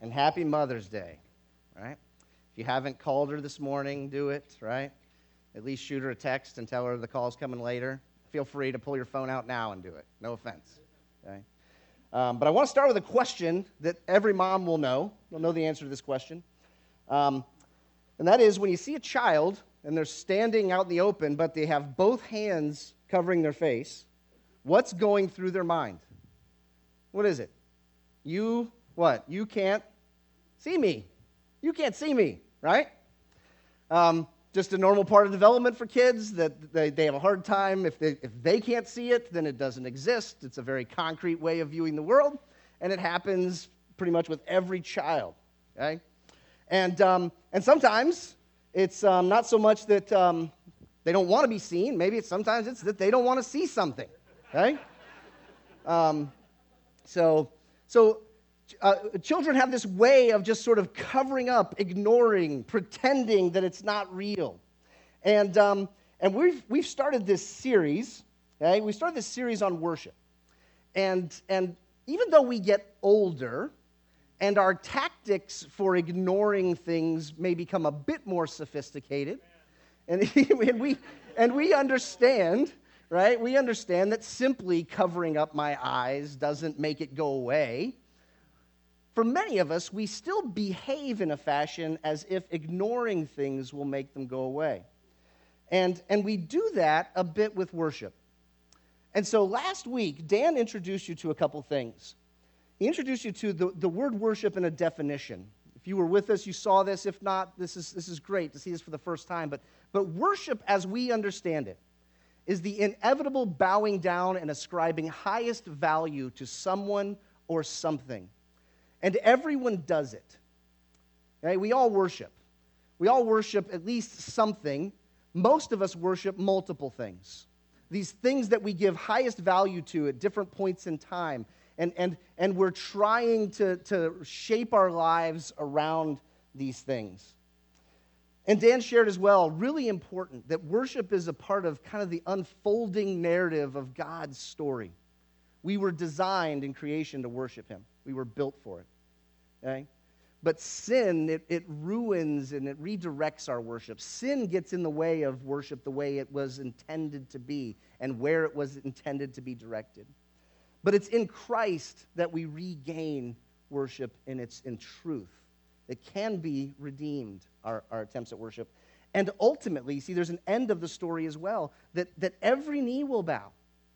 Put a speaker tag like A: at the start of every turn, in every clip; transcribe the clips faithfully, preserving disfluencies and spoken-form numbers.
A: And happy Mother's Day, right? If you haven't called her this morning, do it, right? At least shoot her a text and tell her the call's coming later. Feel free to pull your phone out now and do it. No offense, okay? Um, but I want to start with a question that every mom will know. They'll know the answer to this question. Um, and that is, when you see a child and they're standing out in the open, but they have both hands covering their face, what's going through their mind? What is it? You, what? You can't see me. You can't see me, right? Um, just a normal part of development for kids that they, they have a hard time. If they, if they can't see it, then it doesn't exist. It's a very concrete way of viewing the world, and it happens pretty much with every child, okay? And, um, and sometimes it's um, not so much that um, they don't want to be seen. Maybe it's sometimes it's that they don't want to see something, okay? Um, so, so uh, children have this way of just sort of covering up, ignoring, pretending that it's not real. And, um, and we've, we've started this series, okay? We started this series on worship. And, and even though we get older, and our tactics for ignoring things may become a bit more sophisticated, and, and, we, and we understand, right? We understand that simply covering up my eyes doesn't make it go away. For many of us, we still behave in a fashion as if ignoring things will make them go away. And, and we do that a bit with worship. And so last week, Dan introduced you to a couple things. He introduced you to the, the word worship and a definition. If you were with us, you saw this. If not, this is, this is great to see this for the first time. But, but worship, as we understand it, is the inevitable bowing down and ascribing highest value to someone or something. And everyone does it. Right? We all worship. We all worship at least something. Most of us worship multiple things. These things that we give highest value to at different points in time. And, and, and we're trying to, to shape our lives around these things. And Dan shared as well, really important, that worship is a part of kind of the unfolding narrative of God's story. We were designed in creation to worship him. We were built for it. Okay? But sin, it, it ruins and it redirects our worship. Sin gets in the way of worship the way it was intended to be and where it was intended to be directed. But it's in Christ that we regain worship in its in truth. It can be redeemed, our, our attempts at worship. And ultimately, see, there's an end of the story as well, that, that every knee will bow.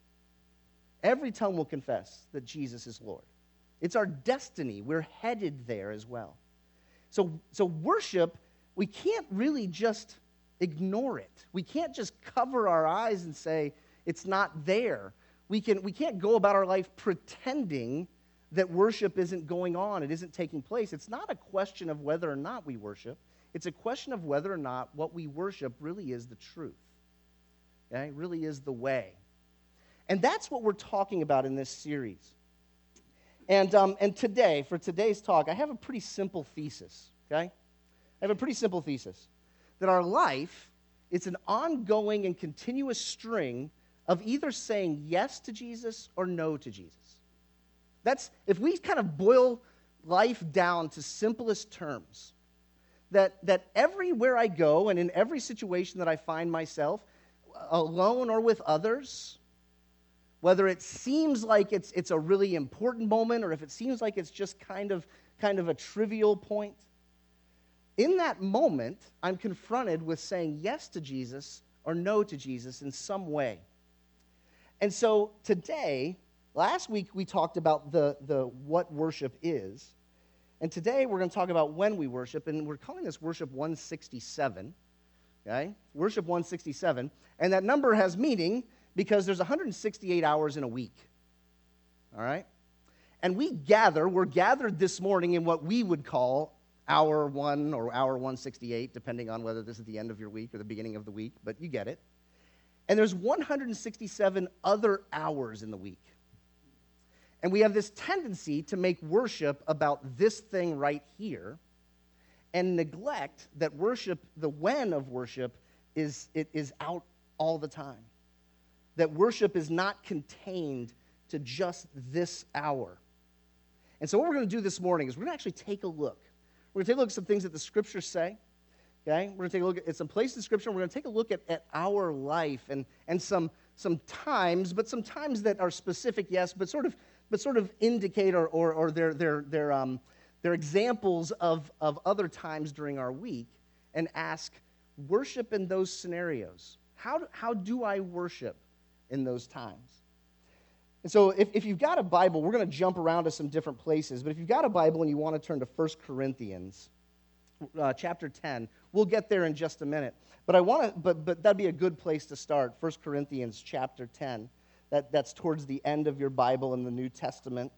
A: Every tongue will confess that Jesus is Lord. It's our destiny. We're headed there as well. So, so worship, we can't really just ignore it. We can't just cover our eyes and say, it's not there. We, can, we can't go about our life pretending that worship isn't going on, it isn't taking place. It's not a question of whether or not we worship. It's a question of whether or not what we worship really is the truth. Okay? Really is the way. And that's what we're talking about in this series. And, um, and today, for today's talk, I have a pretty simple thesis, okay? I have a pretty simple thesis, that our life is an ongoing and continuous string of either saying yes to Jesus or no to Jesus. That's, if we kind of boil life down to simplest terms, that, that everywhere I go and in every situation that I find myself, alone or with others, whether it seems like it's, it's a really important moment or if it seems like it's just kind of, kind of a trivial point, in that moment, I'm confronted with saying yes to Jesus or no to Jesus in some way. And so today, last week we talked about the, the what worship is, and today we're going to talk about when we worship, and we're calling this Worship one sixty-seven, okay? Worship one sixty-seven, and that number has meaning because there's one hundred sixty-eight hours in a week, all right? And we gather, we're gathered this morning in what we would call hour one or hour one sixty-eight, depending on whether this is the end of your week or the beginning of the week, but you get it. And there's one hundred sixty-seven other hours in the week. And we have this tendency to make worship about this thing right here and neglect that worship, the when of worship, is it is out all the time. That worship is not contained to just this hour. And so what we're going to do this morning is we're going to actually take a look. We're going to take a look at some things that the Scriptures say. Okay? We're going to take a look at some places in Scripture. And we're going to take a look at, at our life and, and some, some times, but some times that are specific, yes, but sort of but sort of indicate or, or, or they're, they're, they're, um, they're examples of, of other times during our week, and ask, worship in those scenarios. How do, how do I worship in those times? And so if, if you've got a Bible, we're going to jump around to some different places, but if you've got a Bible and you want to turn to First Corinthians uh, chapter ten, we'll get there in just a minute. But I want to, but, but that'd be a good place to start, First Corinthians chapter ten. That, that's towards the end of your Bible in the New Testament.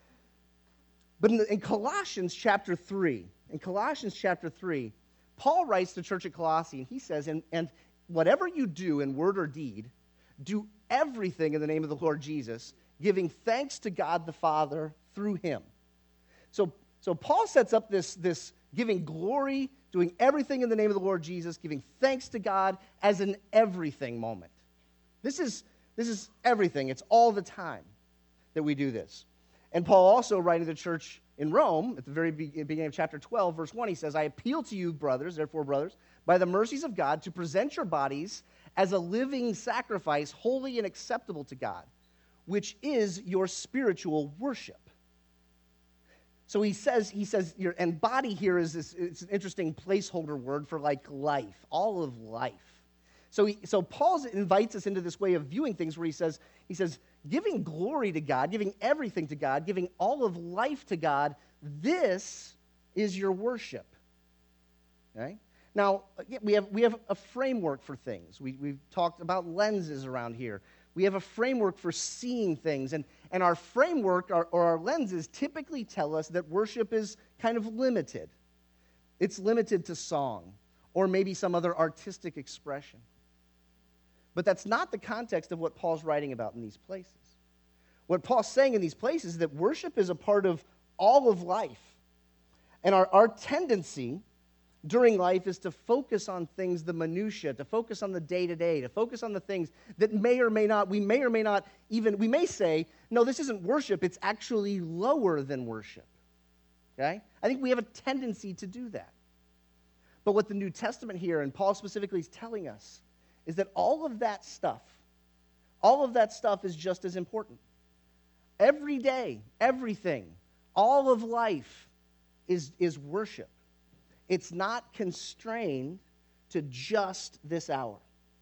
A: But in, the, in Colossians chapter three, in Colossians chapter three, Paul writes to the church at Colossae, and he says, and, and whatever you do in word or deed, do everything in the name of the Lord Jesus, giving thanks to God the Father through him. So, so Paul sets up this, this giving glory, doing everything in the name of the Lord Jesus, giving thanks to God as an everything moment. This is... This is everything. It's all the time that we do this. And Paul also, writing to the church in Rome, at the very beginning of chapter twelve, verse one, he says, I appeal to you, brothers, therefore, brothers, by the mercies of God, to present your bodies as a living sacrifice, holy and acceptable to God, which is your spiritual worship. So he says, he says, your, and body here is this, it's an interesting placeholder word for like life, all of life. So, he, so Paul invites us into this way of viewing things where he says, he says, giving glory to God, giving everything to God, giving all of life to God, this is your worship. Okay? Now, we have, we have a framework for things. We, we've talked about lenses around here. We have a framework for seeing things, and, and our framework our, or our lenses typically tell us that worship is kind of limited. It's limited to song or maybe some other artistic expression. But that's not the context of what Paul's writing about in these places. What Paul's saying in these places is that worship is a part of all of life. And our, our tendency during life is to focus on things, the minutia, to focus on the day-to-day, to focus on the things that may or may not, we may or may not even, we may say, no, this isn't worship, it's actually lower than worship. Okay? I think we have a tendency to do that. But what the New Testament here, and Paul specifically is telling us, is that all of that stuff, all of that stuff is just as important. Every day, everything, all of life is, is worship. It's not constrained to just this hour.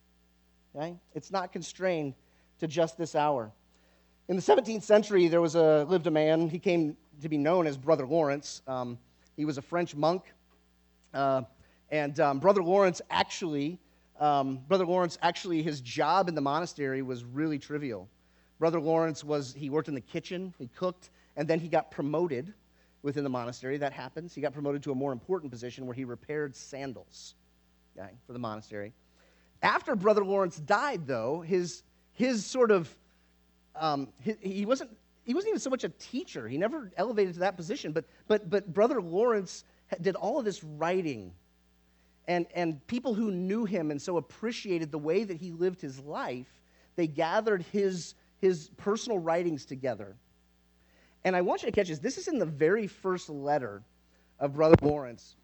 A: Okay? It's not constrained to just this hour. In the seventeenth century, there was a lived a man. He came to be known as Brother Lawrence. Um, he was a French monk, uh, and um, Brother Lawrence actually, um, Brother Lawrence actually, his job in the monastery was really trivial. Brother Lawrence was he worked in the kitchen, he cooked, and then he got promoted within the monastery. That happens. He got promoted to a more important position where he repaired sandals, okay, for the monastery. After Brother Lawrence died, though, his his sort of um, he, he wasn't he wasn't even so much a teacher. He never elevated to that position. But but but Brother Lawrence did all of this writing, and and people who knew him and so appreciated the way that he lived his life, they gathered his his personal writings together. And I want you to catch this. This is in the very first letter of Brother Lawrence.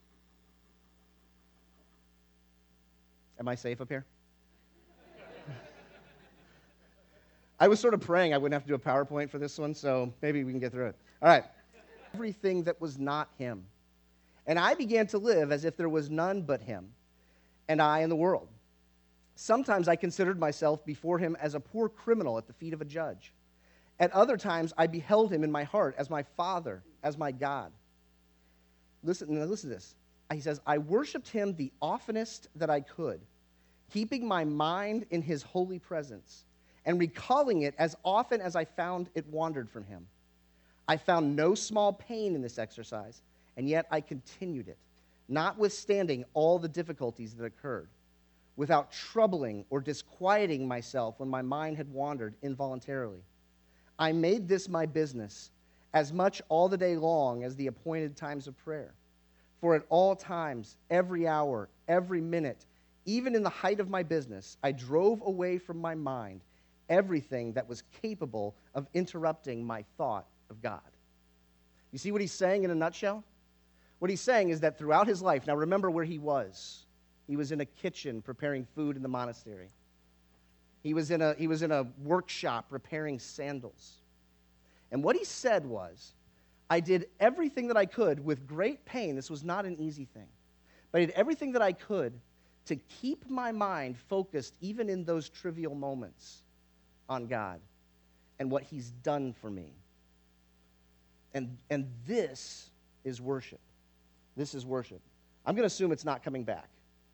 A: Am I safe up here? I was sort of praying I wouldn't have to do a PowerPoint for this one, so maybe we can get through it. All right. Everything that was not him. And I began to live as if there was none but him, and I in the world. Sometimes I considered myself before him as a poor criminal at the feet of a judge. At other times, I beheld him in my heart as my Father, as my God. Listen, now listen to this. He says, I worshiped him the oftenest that I could, keeping my mind in his holy presence, and recalling it as often as I found it wandered from him. I found no small pain in this exercise, and yet I continued it, notwithstanding all the difficulties that occurred, without troubling or disquieting myself when my mind had wandered involuntarily. I made this my business as much all the day long as the appointed times of prayer. For at all times, every hour, every minute, even in the height of my business, I drove away from my mind everything that was capable of interrupting my thought of God. You see what he's saying in a nutshell? What he's saying is that throughout his life, now remember where he was. He was in a kitchen preparing food in the monastery. He was in a, he was in a workshop repairing sandals. And what he said was, I did everything that I could with great pain. This was not an easy thing. But I did everything that I could to keep my mind focused, even in those trivial moments, on God and what he's done for me. And, and this is worship. This is worship. I'm going to assume it's not coming back.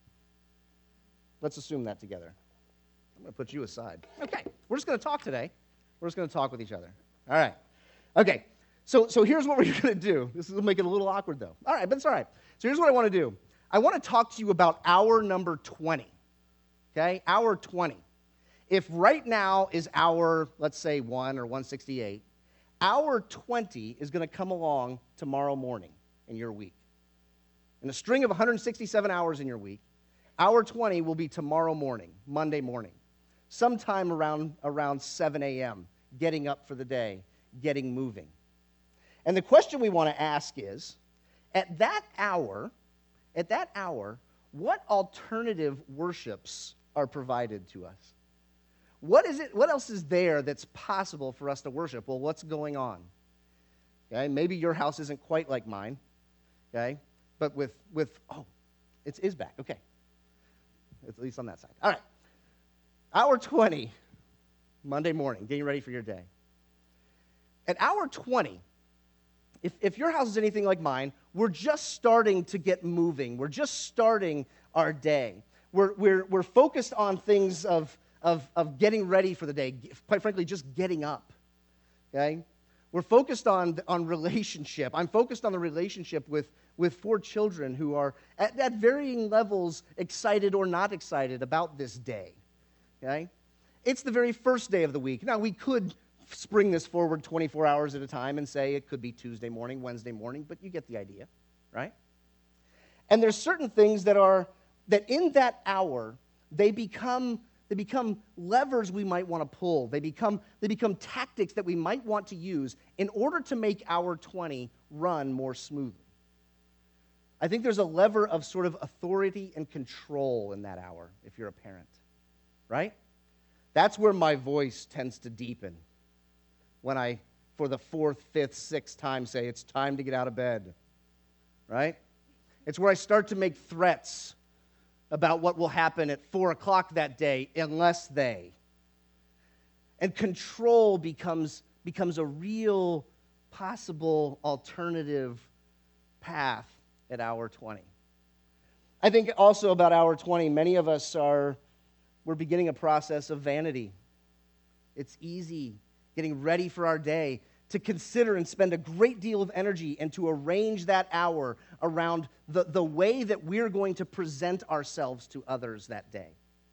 A: Let's assume that together. I'm going to put you aside. Okay, we're just going to talk today. We're just going to talk with each other. All right. Okay, so, so here's what we're going to do. This will make it a little awkward, though. All right, but it's all right. So here's what I want to do. I want to talk to you about hour number twenty, okay? Hour twenty. If right now is hour, let's say, one or one sixty-eight, hour twenty is going to come along tomorrow morning in your week. In a string of one hundred sixty-seven hours in your week, hour twenty will be tomorrow morning, Monday morning, sometime around, around seven a.m., getting up for the day, getting moving. And the question we want to ask is, at that hour, at that hour, what alternative worships are provided to us? What is it? What else is there that's possible for us to worship? Well, what's going on? Okay, maybe your house isn't quite like mine. Okay, but with with oh, it is back. Okay, at least on that side. All right, hour twenty, Monday morning, getting ready for your day. At hour twenty, if if your house is anything like mine, we're just starting to get moving. We're just starting our day. We're we're we're focused on things of Of, of getting ready for the day, quite frankly, just getting up, okay? We're focused on, on relationship. I'm focused on the relationship with, with four children who are at, at varying levels excited or not excited about this day, okay? It's the very first day of the week. Now, we could spring this forward twenty-four hours at a time and say it could be Tuesday morning, Wednesday morning, but you get the idea, right? And there's certain things that are, that in that hour, they become... They become levers we might want to pull. They become, they become tactics that we might want to use in order to make hour twenty run more smoothly. I think there's a lever of sort of authority and control in that hour if you're a parent, right? That's where my voice tends to deepen when I, for the fourth, fifth, sixth time, say it's time to get out of bed, right? It's where I start to make threats about what will happen at four o'clock that day unless they. And control becomes, becomes a real possible alternative path at hour twenty. I think also about hour twenty, many of us are, we're beginning a process of vanity. It's easy getting ready for our day to consider and spend a great deal of energy and to arrange that hour around the, the way that we're going to present ourselves to others that day.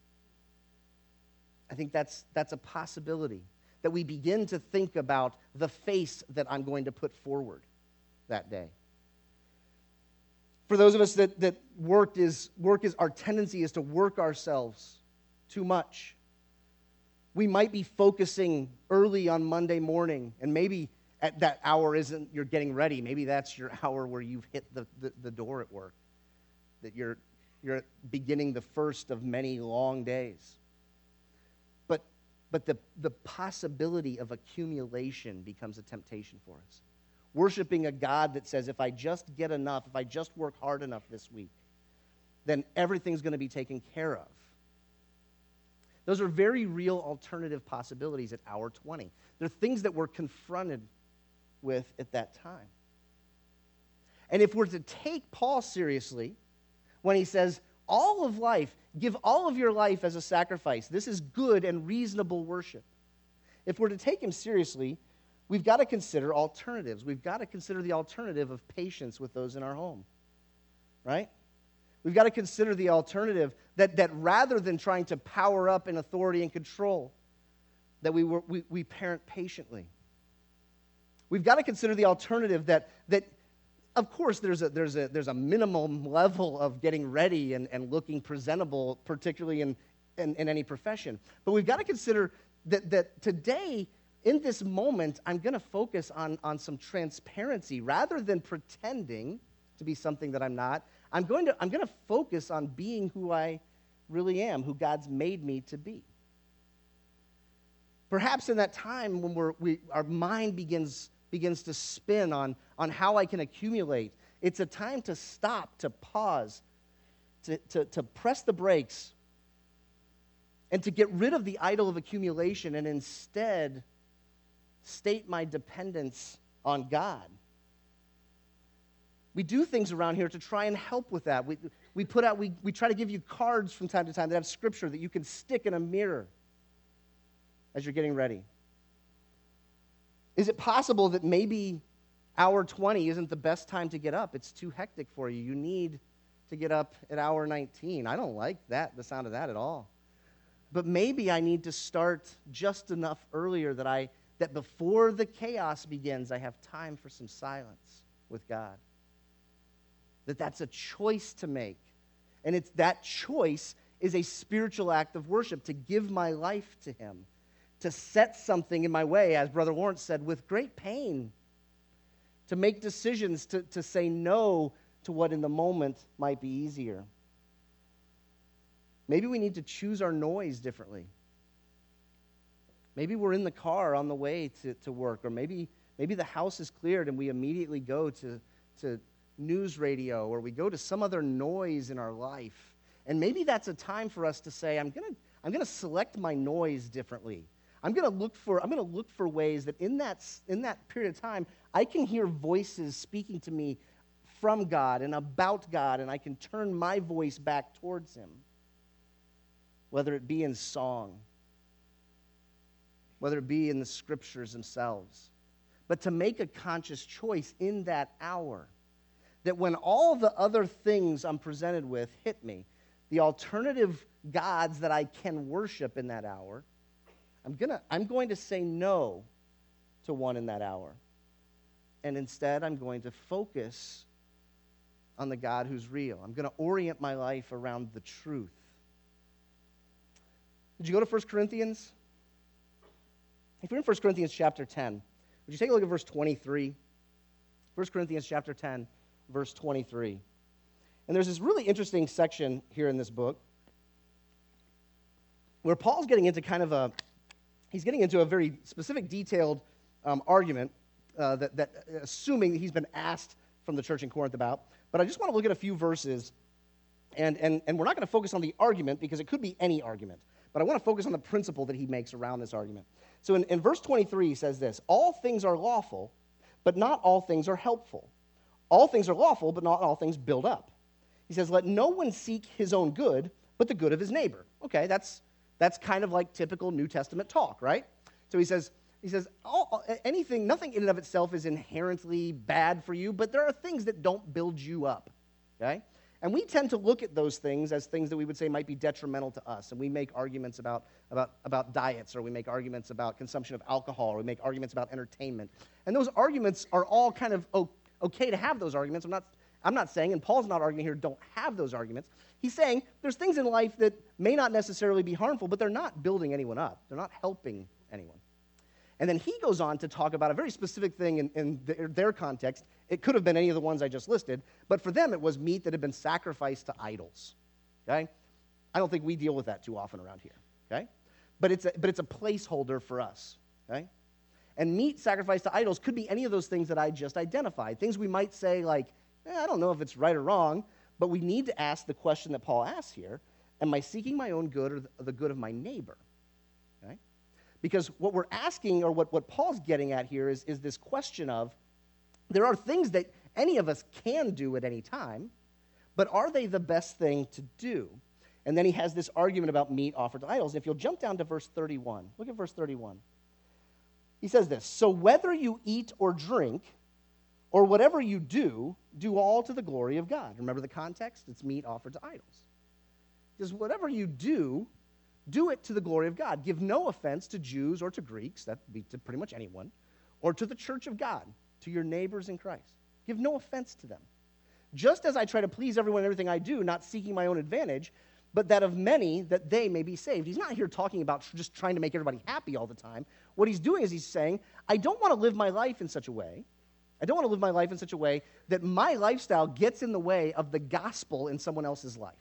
A: I think that's, that's a possibility, that we begin to think about the face that I'm going to put forward that day. For those of us that, that work is, work is, our tendency is to work ourselves too much. We might be focusing early on Monday morning, and maybe at that hour isn't you're getting ready. Maybe that's your hour where you've hit the, the, the door at work, that you're, you're beginning the first of many long days. But, but the, the possibility of accumulation becomes a temptation for us. Worshiping a God that says, if I just get enough, if I just work hard enough this week, then everything's going to be taken care of. Those are very real alternative possibilities at hour twenty. They're things that we're confronted with at that time. And if we're to take Paul seriously, when he says, all of life, give all of your life as a sacrifice, this is good and reasonable worship. If we're to take him seriously, we've got to consider alternatives. We've got to consider the alternative of patience with those in our home, right? We've got to consider the alternative that, that rather than trying to power up in authority and control, that we, were, we, we parent patiently. We've got to consider the alternative that, that of course, there's a, there's a, there's a minimum level of getting ready and, and looking presentable, particularly in, in, in any profession. But we've got to consider that, that today, in this moment, I'm going to focus on, on some transparency. Rather than pretending to be something that I'm not, I'm going to, I'm going to focus on being who I really am, who God's made me to be. Perhaps in that time when we're, we, our mind begins, begins to spin on, on how I can accumulate, it's a time to stop, to pause, to, to, to press the brakes, and to get rid of the idol of accumulation and instead state my dependence on God. We do things around here to try and help with that. We, we put out, we, we try to give you cards from time to time that have scripture that you can stick in a mirror as you're getting ready. Is it possible that maybe hour twenty isn't the best time to get up? It's too hectic for you. You need to get up at hour nineteen. I don't like that, the sound of that at all. But maybe I need to start just enough earlier that I that before the chaos begins, I have time for some silence with God. That that's a choice to make. And it's that choice is a spiritual act of worship, to give my life to him, to set something in my way, as Brother Lawrence said, with great pain, to make decisions, to, to say no to what in the moment might be easier. Maybe we need to choose our noise differently. Maybe we're in the car on the way to, to work, or maybe maybe the house is cleared and we immediately go to, to news radio, or we go to some other noise in our life. And maybe that's a time for us to say, I'm gonna I'm gonna select my noise differently. I'm gonna look for I'm gonna look for ways that in that in that period of time I can hear voices speaking to me from God and about God, and I can turn my voice back towards him. Whether it be in song, whether it be in the scriptures themselves. But to make a conscious choice in that hour, that when all the other things I'm presented with hit me, the alternative gods that I can worship in that hour, I'm gonna, I'm going to say no to one in that hour. And instead, I'm going to focus on the God who's real. I'm going to orient my life around the truth. Did you go to First Corinthians? If you're in First Corinthians chapter ten, would you take a look at verse twenty-three? First Corinthians chapter ten, verse twenty-three. And there's this really interesting section here in this book where Paul's getting into kind of a, he's getting into a very specific, detailed um, argument uh, that, that, assuming that he's been asked from the church in Corinth about. But I just want to look at a few verses, and, and, and we're not going to focus on the argument because it could be any argument. But I want to focus on the principle that he makes around this argument. So in, in verse twenty-three, he says this: all things are lawful, but not all things are helpful. All things are lawful, but not all things build up. He says, let no one seek his own good, but the good of his neighbor. Okay, that's that's kind of like typical New Testament talk, right? So he says, he says, all, anything, nothing in and of itself is inherently bad for you, but there are things that don't build you up, okay? And we tend to look at those things as things that we would say might be detrimental to us. And we make arguments about, about, about diets, or we make arguments about consumption of alcohol, or we make arguments about entertainment. And those arguments are all kind of okay to have those arguments. I'm not, I'm not saying, and Paul's not arguing here, don't have those arguments. He's saying there's things in life that may not necessarily be harmful, but they're not building anyone up. They're not helping anyone. And then he goes on to talk about a very specific thing in, in their, their context. It could have been any of the ones I just listed, but for them it was meat that had been sacrificed to idols, okay? I don't think we deal with that too often around here, okay? But it's a, but it's a placeholder for us, okay? And meat sacrificed to idols could be any of those things that I just identified, things we might say like, eh, I don't know if it's right or wrong, but we need to ask the question that Paul asks here: am I seeking my own good or the good of my neighbor? Okay? Because what we're asking, or what, what Paul's getting at here, is, is this question of, there are things that any of us can do at any time, but are they the best thing to do? And then he has this argument about meat offered to idols. If you'll jump down to verse thirty-one, look at verse thirty-one. He says this: so whether you eat or drink, or whatever you do, do all to the glory of God. Remember the context? It's meat offered to idols. He says, whatever you do, do it to the glory of God. Give no offense to Jews or to Greeks, that would be to pretty much anyone, or to the church of God, to your neighbors in Christ. Give no offense to them. Just as I try to please everyone in everything I do, not seeking my own advantage,
B: but that of many, that they may be saved. He's not here talking about just trying to make everybody happy all the time. What he's doing is he's saying, I don't want to live my life in such a way, I don't want to live my life in such a way that my lifestyle gets in the way of the gospel in someone else's life.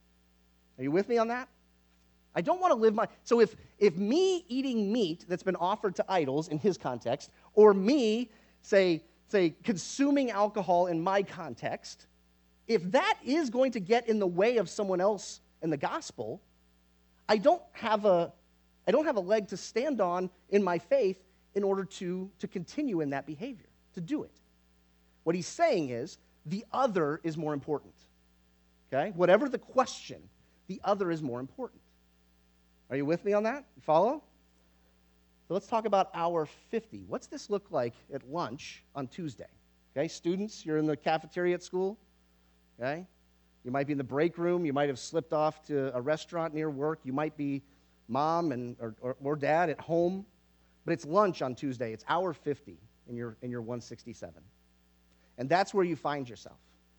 B: Are you with me on that? I don't want to live my... So if, if me eating meat that's been offered to idols in his context, or me, say, say, consuming alcohol in my context, if that is going to get in the way of someone else in the gospel, I don't have a, I don't have a leg to stand on in my faith in order to, to continue in that behavior, to do it. What he's saying is, the other is more important. Okay? Whatever the question, the other is more important. Are you with me on that? You follow? So let's talk about hour fifty. What's this look like at lunch on Tuesday? Okay, students, you're in the cafeteria at school. Okay? You might be in the break room. You might have slipped off to a restaurant near work. You might be mom and or, or, or dad at home. But it's lunch on Tuesday. It's hour fifty in your, in your one sixty-seven. And that's where you find yourself.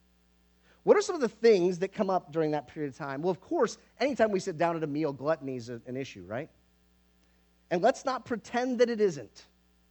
B: What are some of the things that come up during that period of time? Well, of course, anytime we sit down at a meal, gluttony is a, an issue, right? And let's not pretend that it isn't.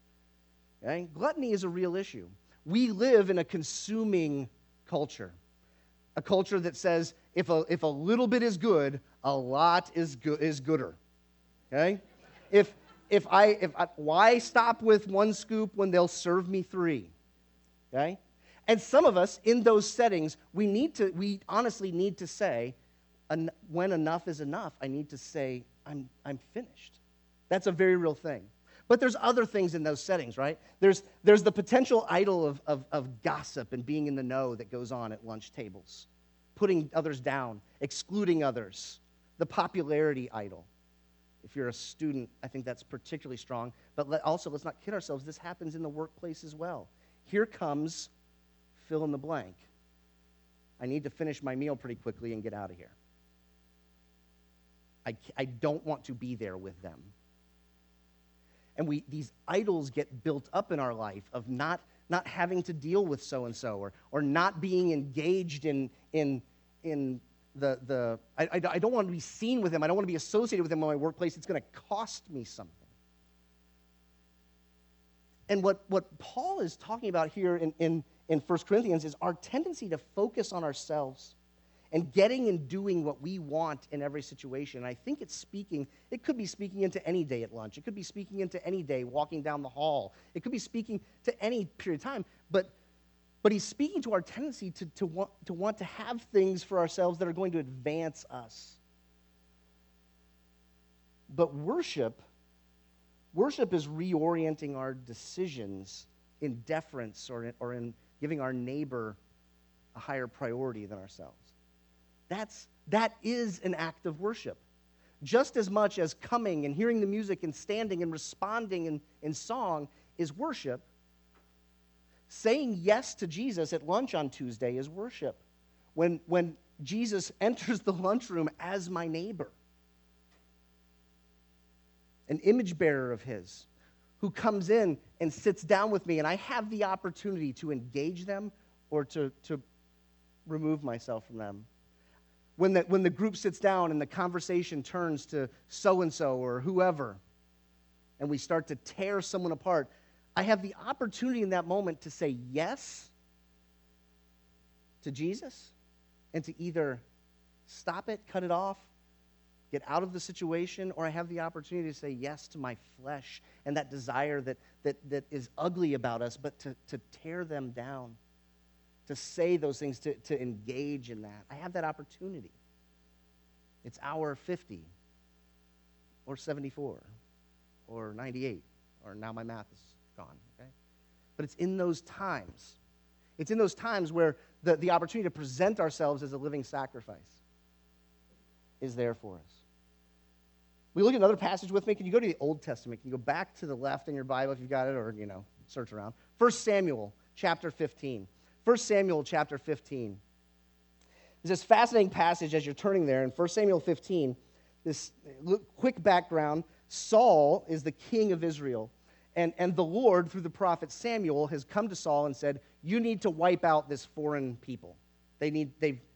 B: Okay? Gluttony is a real issue. We live in a consuming culture, a culture that says if a, if a little bit is good, a lot is good is gooder. Okay? If if I if I, why stop with one scoop when they'll serve me three? Okay? And some of us, in those settings, we need to, we honestly need to say, when enough is enough, I need to say, I'm, I'm finished. That's a very real thing. But there's other things in those settings, right? There's, there's the potential idol of, of, of gossip and being in the know that goes on at lunch tables, putting others down, excluding others, the popularity idol. If you're a student, I think that's particularly strong. But let, also, let's not kid ourselves, this happens in the workplace as well. Here comes fill in the blank. I need to finish my meal pretty quickly and get out of here. I, I don't want to be there with them. And we these idols get built up in our life of not, not having to deal with so-and-so or, or not being engaged in, in, in the... the I, I, I don't want to be seen with them. I don't want to be associated with them in my workplace. It's going to cost me something. And what, what Paul is talking about here in, in in First Corinthians is our tendency to focus on ourselves and getting and doing what we want in every situation. And I think it's speaking, it could be speaking into any day at lunch. It could be speaking into any day walking down the hall. It could be speaking to any period of time. But, but he's speaking to our tendency to, to, want, to want to have things for ourselves that are going to advance us. But worship, worship is reorienting our decisions in deference or in, or in giving our neighbor a higher priority than ourselves. That's, that is an act of worship. Just as much as coming and hearing the music and standing and responding in, in song is worship, saying yes to Jesus at lunch on Tuesday is worship. When, when Jesus enters the lunchroom as my neighbor, an image bearer of his, who comes in and sits down with me, and I have the opportunity to engage them or to, to remove myself from them. When the, when the group sits down and the conversation turns to so-and-so or whoever, and we start to tear someone apart, I have the opportunity in that moment to say yes to Jesus and to either stop it, cut it off, get out of the situation, or I have the opportunity to say yes to my flesh and that desire that, that, that is ugly about us, but to, to tear them down, to say those things, to, to engage in that. I have that opportunity. It's hour fifty, or seventy-four, or ninety-eight, or now my math is gone, okay? But it's in those times. It's in those times where the, the opportunity to present ourselves as a living sacrifice is there for us. We look at another passage with me. Can you go to the Old Testament? Can you go back to the left in your Bible if you've got it, or, you know, search around. First Samuel chapter fifteen. First Samuel chapter fifteen. There's this fascinating passage as you're turning there in First Samuel fifteen. This quick background. Saul is the king of Israel. And, and the Lord, through the prophet Samuel, has come to Saul and said, you need to wipe out this foreign people. They need, they've,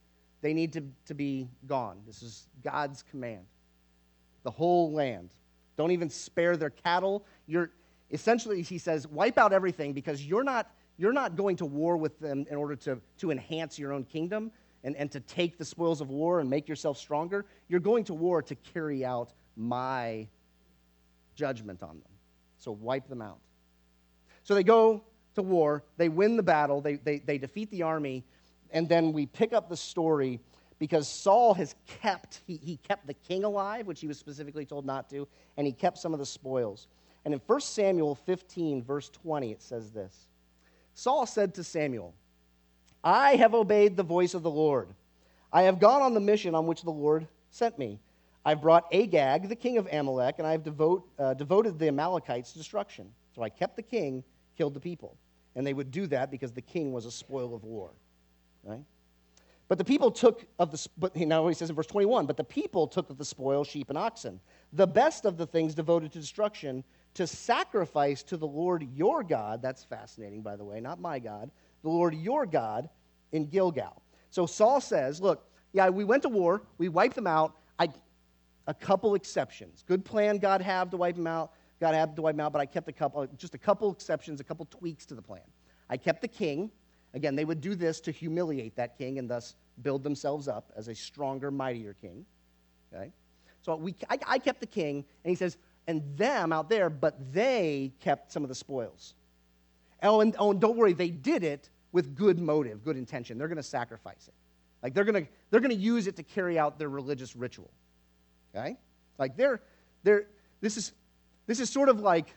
B: They need to, to be gone. This is God's command. The whole land. Don't even spare their cattle. You're essentially, he says, wipe out everything because you're not, you're not going to war with them in order to, to enhance your own kingdom and, and to take the spoils of war and make yourself stronger. You're going to war to carry out my judgment on them. So wipe them out. So they go to war. They win the battle. They, they, they defeat the army. And then we pick up the story because Saul has kept, he, he kept the king alive, which he was specifically told not to, and he kept some of the spoils. And in First Samuel fifteen, verse twenty, it says this. Saul said to Samuel, I have obeyed the voice of the Lord. I have gone on the mission on which the Lord sent me. I've brought Agag, the king of Amalek, and I have devote, uh, devoted the Amalekites to destruction. So I kept the king, killed the people. And they would do that because the king was a spoil of war. Right? But the people took of the, but now he says in verse twenty-one, but the people took of the spoil sheep and oxen, the best of the things devoted to destruction, to sacrifice to the Lord your God. That's fascinating, by the way, not my God. The Lord your God in Gilgal. So Saul says, look, yeah, we went to war. We wiped them out. I, a couple exceptions. Good plan God had to wipe them out. God had to wipe them out, but I kept a couple, just a couple exceptions, a couple tweaks to the plan. I kept the king. Again, they would do this to humiliate that king and thus build themselves up as a stronger, mightier king. Okay? So we, I, I kept the king, and he says, and them out there, but they kept some of the spoils. Oh, and, oh, and don't worry, they did it with good motive, good intention. They're going to sacrifice it. Like they're going to they're going to use it to carry out their religious ritual. Okay? Like they're they're this is this is sort of like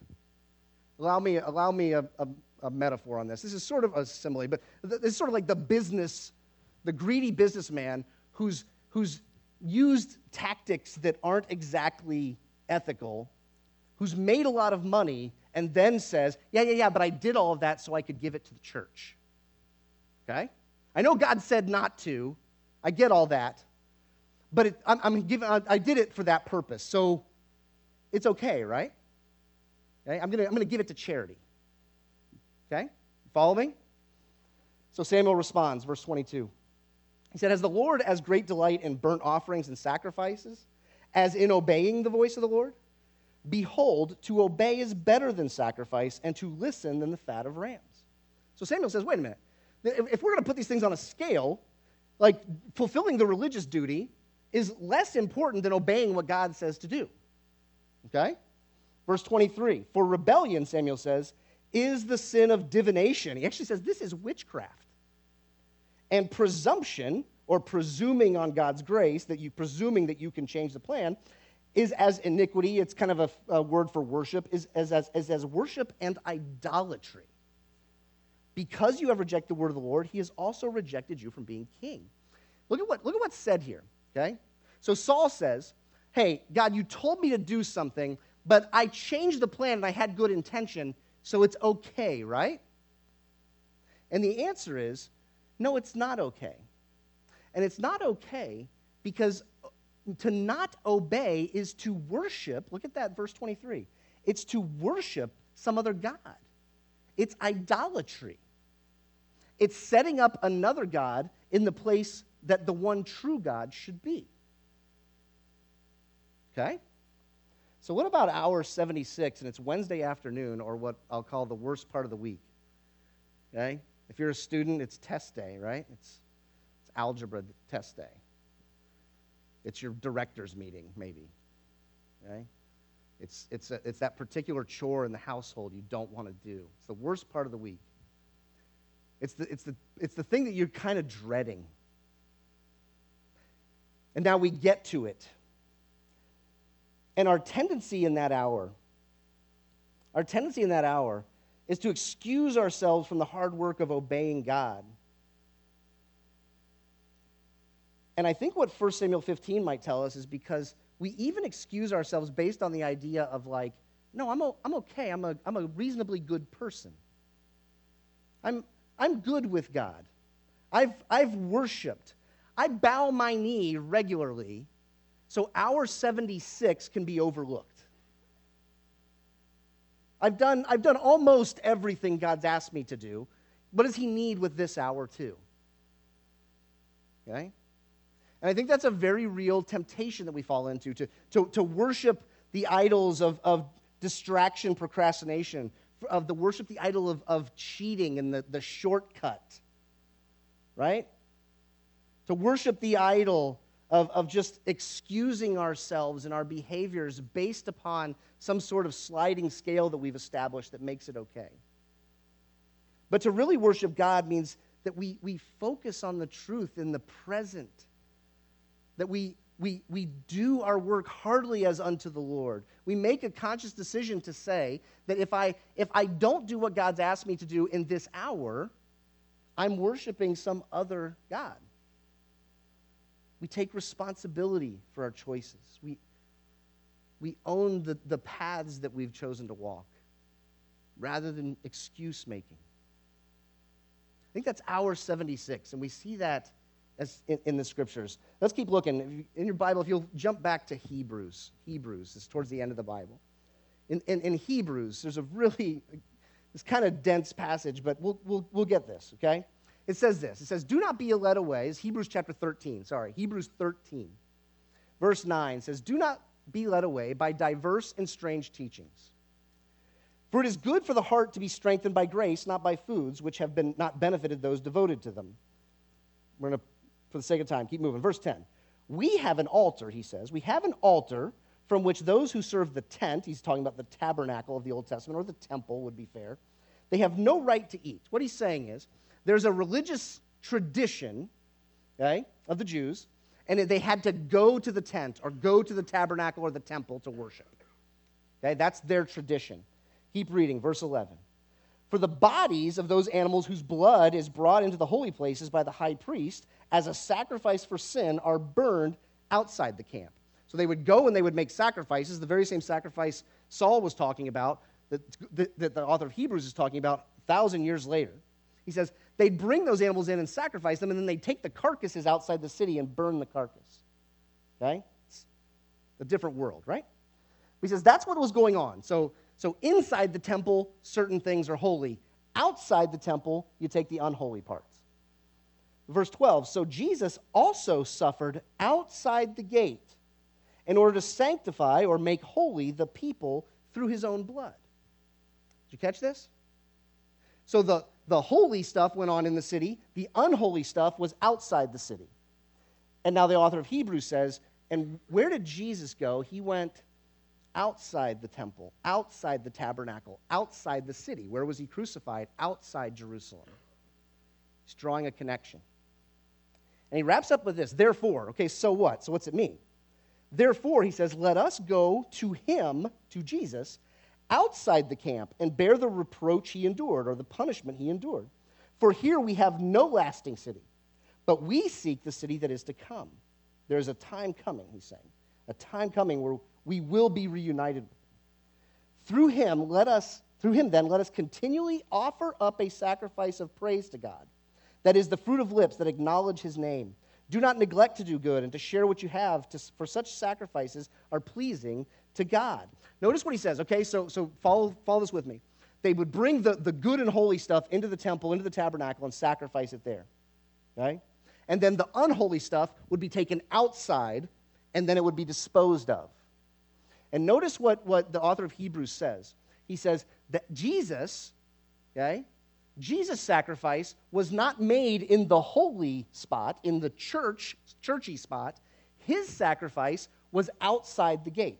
B: allow me allow me a, a, a metaphor on this. This is sort of a simile, but this is sort of like the business, the greedy businessman who's who's used tactics that aren't exactly ethical, who's made a lot of money, and then says, yeah, yeah, yeah, but I did all of that so I could give it to the church. Okay? I know God said not to. I get all that. But it, I'm, I'm giving, I, I did it for that purpose, so it's okay, right? Okay? I'm going to I'm going to give it to charity. Okay? Follow me? So Samuel responds, verse twenty-two. He said, has the Lord as great delight in burnt offerings and sacrifices as in obeying the voice of the Lord? Behold, to obey is better than sacrifice, and to listen than the fat of rams. So Samuel says, wait a minute. If we're going to put these things on a scale, like fulfilling the religious duty is less important than obeying what God says to do. Okay? Verse twenty-three, for rebellion, Samuel says, is the sin of divination. He actually says this is witchcraft. And presumption, or presuming on God's grace, that you presuming that you can change the plan, is as iniquity. It's kind of a, a word for worship, is as, as, as, as worship and idolatry. Because you have rejected the word of the Lord, he has also rejected you from being king. Look at what look at what's said here, okay? So Saul says, hey, God, you told me to do something, but I changed the plan and I had good intention, so it's okay, right? And the answer is, no, it's not okay. And it's not okay because to not obey is to worship, look at that, verse twenty-three. It's to worship some other God. It's idolatry. It's setting up another God in the place that the one true God should be. Okay? So what about hour seventy-six, and it's Wednesday afternoon, or what I'll call the worst part of the week? Okay? If you're a student, it's test day, right? It's, it's algebra test day. It's your director's meeting, maybe. Okay? It's, it's, a, it's that particular chore in the household you don't want to do. It's the worst part of the week. It's the, it's the, it's the thing that you're kind of dreading. And now we get to it. And our tendency in that hour, our tendency in that hour is to excuse ourselves from the hard work of obeying God. And I think what First Samuel fifteen might tell us is because we even excuse ourselves based on the idea of like, no, I'm, o- I'm okay. I'm a, I'm a reasonably good person. I'm, I'm good with God. I've, I've worshiped. I bow my knee regularly so hour seventy-six can be overlooked. I've done, I've done almost everything God's asked me to do. What does he need with this hour too? Okay? And I think that's a very real temptation that we fall into, to, to, to worship the idols of, of distraction, procrastination, of the worship the idol of, of cheating and the, the shortcut, right? To worship the idol of, of just excusing ourselves and our behaviors based upon some sort of sliding scale that we've established that makes it okay. But to really worship God means that we, we focus on the truth in the present, that we, we, we do our work heartily as unto the Lord. We make a conscious decision to say that if I, if I don't do what God's asked me to do in this hour, I'm worshiping some other God. We take responsibility for our choices. We, we own the, the paths that we've chosen to walk rather than excuse making. I think that's hour seventy-six, and we see that as in, in the scriptures. Let's keep looking. In your Bible, if you'll jump back to Hebrews. Hebrews is towards the end of the Bible. In, in, in Hebrews, there's a really, it's kind of dense passage, but we'll, we'll, we'll get this, okay? It says this. It says, do not be led away. It's Hebrews chapter thirteen, sorry. Hebrews thirteen, verse nine says, do not be led away by diverse and strange teachings. For it is good for the heart to be strengthened by grace, not by foods, which have been not benefited those devoted to them. We're going to, for the sake of time, keep moving. Verse ten. We have an altar, he says. We have an altar from which those who serve the tent, he's talking about the tabernacle of the Old Testament, or the temple would be fair, they have no right to eat. What he's saying is, there's a religious tradition, okay, of the Jews, and they had to go to the tent or go to the tabernacle or the temple to worship. Okay, that's their tradition. Keep reading, verse eleven. For the bodies of those animals whose blood is brought into the holy places by the high priest as a sacrifice for sin are burned outside the camp. So they would go and they would make sacrifices, the very same sacrifice Saul was talking about, that, that, that the author of Hebrews is talking about a thousand years later. He says they'd bring those animals in and sacrifice them, and then they'd take the carcasses outside the city and burn the carcass. Okay? It's a different world, right? He says that's what was going on. So, so inside the temple, certain things are holy. Outside the temple, you take the unholy parts. Verse twelve, so Jesus also suffered outside the gate in order to sanctify or make holy the people through his own blood. Did you catch this? So the, the holy stuff went on in the city. The unholy stuff was outside the city. And now the author of Hebrews says, and where did Jesus go? He went outside the temple, outside the tabernacle, outside the city. Where was he crucified? Outside Jerusalem. He's drawing a connection. And he wraps up with this, therefore. Okay, so what? So what's it mean? Therefore, he says, let us go to him, to Jesus, outside the camp and bear the reproach he endured, or the punishment he endured. For here we have no lasting city, but we seek the city that is to come. There is a time coming, he's saying, a time coming where we will be reunited with him. Through him, let us, through him then, let us continually offer up a sacrifice of praise to God. That is the fruit of lips that acknowledge his name. Do not neglect to do good and to share what you have, to, for such sacrifices are pleasing to God. Notice what he says, okay? So, so follow, follow this with me. They would bring the, the good and holy stuff into the temple, into the tabernacle, and sacrifice it there, okay? And then the unholy stuff would be taken outside, and then it would be disposed of. And notice what, what the author of Hebrews says. He says that Jesus, okay, Jesus' sacrifice was not made in the holy spot, in the church, churchy spot. His sacrifice was outside the gate.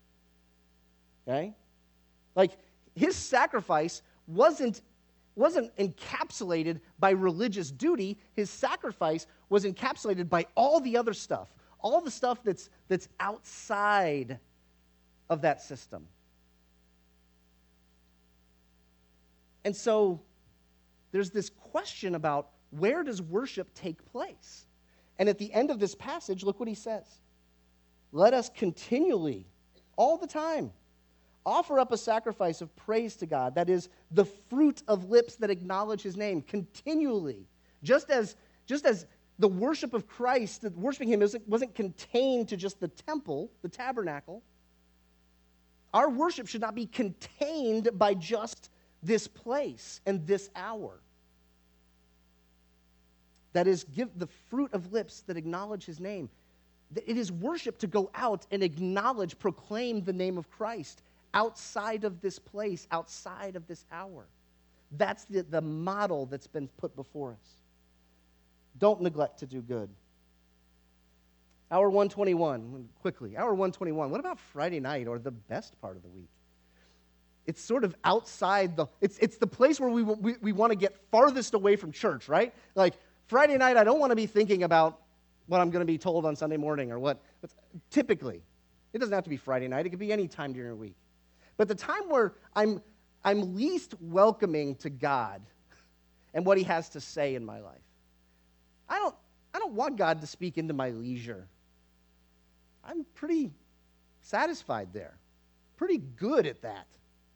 B: Okay? Like, his sacrifice wasn't, wasn't encapsulated by religious duty. His sacrifice was encapsulated by all the other stuff, all the stuff that's, that's outside of that system. And so there's this question about where does worship take place? And at the end of this passage, look what he says. Let us continually, all the time, offer up a sacrifice of praise to God. That is the fruit of lips that acknowledge his name continually. Just as, just as the worship of Christ, that worshiping him wasn't, wasn't contained to just the temple, the tabernacle. Our worship should not be contained by just this place and this hour. That is, give the fruit of lips that acknowledge his name. It is worship to go out and acknowledge, proclaim the name of Christ outside of this place, outside of this hour. That's the, the model that's been put before us. Don't neglect to do good. Hour one twenty-one, quickly. Hour one twenty-one. What about Friday night, or the best part of the week? It's sort of outside the, it's, it's the place where we, we, we want to get farthest away from church, right? Like, Friday night, I don't want to be thinking about what I'm going to be told on Sunday morning or what. Typically, it doesn't have to be Friday night. It could be any time during the week. But the time where I'm, I'm least welcoming to God and what he has to say in my life. I don't, I don't want God to speak into my leisure. I'm pretty satisfied there, pretty good at that.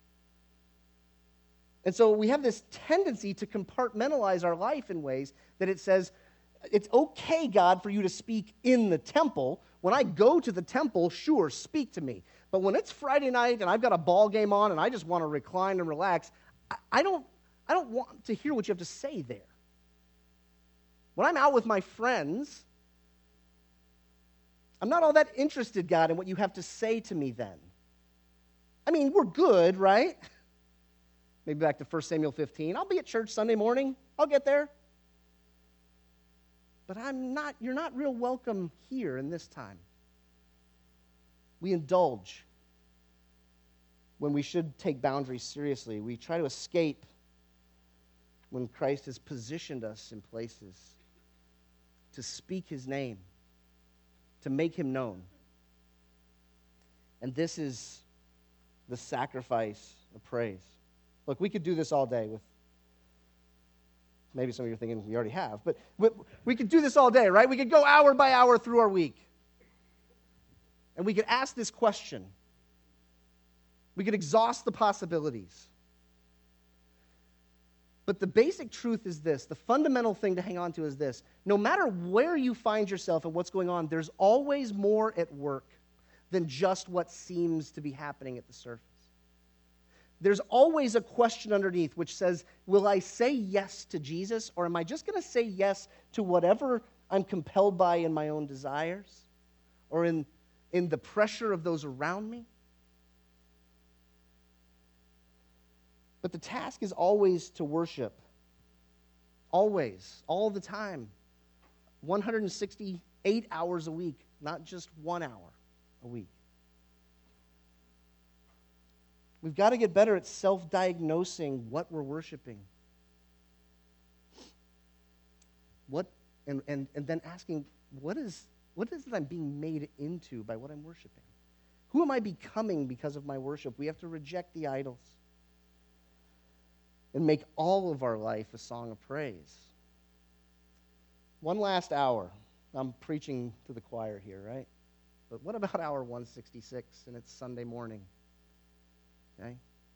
B: And so we have this tendency to compartmentalize our life in ways that it says, it's okay, God, for you to speak in the temple. When I go to the temple, sure, speak to me. But when it's Friday night and I've got a ball game on and I just want to recline and relax, I, I don't, I don't want to hear what you have to say there. When I'm out with my friends, I'm not all that interested, God, in what you have to say to me then. I mean, we're good, right? Maybe back to First Samuel fifteen. I'll be at church Sunday morning. I'll get there. But I'm not, you're not real welcome here in this time. We indulge when we should take boundaries seriously. We try to escape when Christ has positioned us in places to speak his name, to make him known. And this is the sacrifice of praise. Look, we could do this all day with, maybe some of you are thinking we already have, but we, we could do this all day, right? We could go hour by hour through our week. And we could ask this question. We could exhaust the possibilities. But the basic truth is this, the fundamental thing to hang on to is this. No matter where you find yourself and what's going on, there's always more at work than just what seems to be happening at the surface. There's always a question underneath which says, will I say yes to Jesus, or am I just going to say yes to whatever I'm compelled by in my own desires or in, in the pressure of those around me? But the task is always to worship. Always, all the time. one hundred sixty-eight hours a week, not just one hour a week. We've got to get better at self-diagnosing what we're worshiping. What, and, and, and then asking, what is, what is it I'm being made into by what I'm worshiping? Who am I becoming because of my worship? We have to reject the idols and make all of our life a song of praise. One last hour. I'm preaching to the choir here, right? But what about hour one sixty-six, and it's Sunday morning? Okay?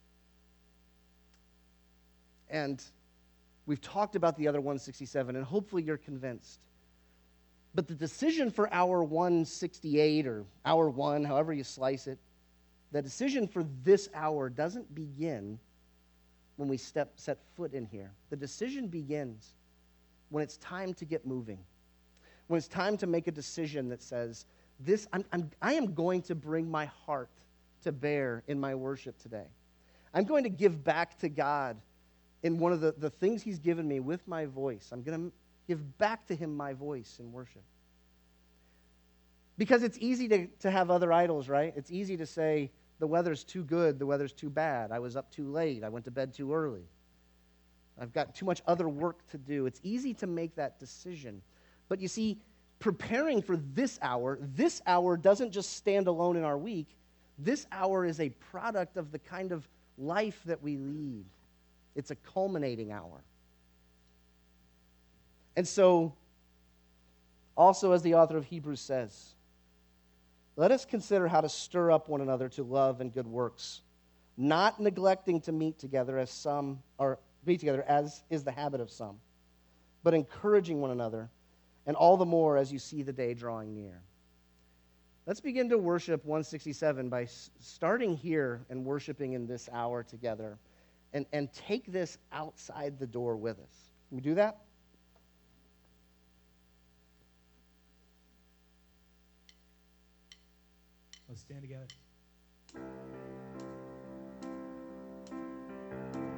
B: And we've talked about the other one sixty-seven, and hopefully you're convinced. But the decision for hour one sixty-eight, or hour one, however you slice it, the decision for this hour doesn't begin when we step set foot in here. The decision begins when it's time to get moving. When it's time to make a decision that says, this, I'm, I'm, I am going to bring my heart to bear in my worship today. I'm going to give back to God in one of the, the things he's given me with my voice. I'm going to give back to him my voice in worship. Because it's easy to, to have other idols, right? It's easy to say, the weather's too good, the weather's too bad. I was up too late, I went to bed too early. I've got too much other work to do. It's easy to make that decision. But you see, preparing for this hour, this hour doesn't just stand alone in our week. This hour is a product of the kind of life that we lead. It's a culminating hour. And so, also as the author of Hebrews says, let us consider how to stir up one another to love and good works, not neglecting to meet together as some, or meet together as is the habit of some, but encouraging one another, and all the more as you see the day drawing near. Let's begin to worship one sixty-seven by starting here and worshiping in this hour together, and, and take this outside the door with us. Can we do that?
C: Let's stand together.